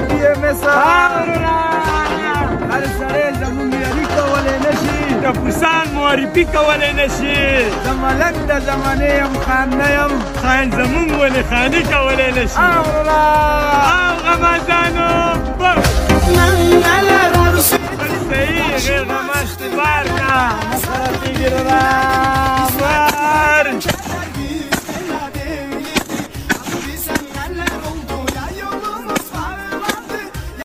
دی مسا هر سړی زمونږ یاري کولی نه شي ټپوسان معرفي کولی نه شي زه ملک د زمانې یم خان نه یم خان زمونږ ولې خاني کولی نه شي او غمازانو صحیح غیر غماز بار کا مسره تیږي را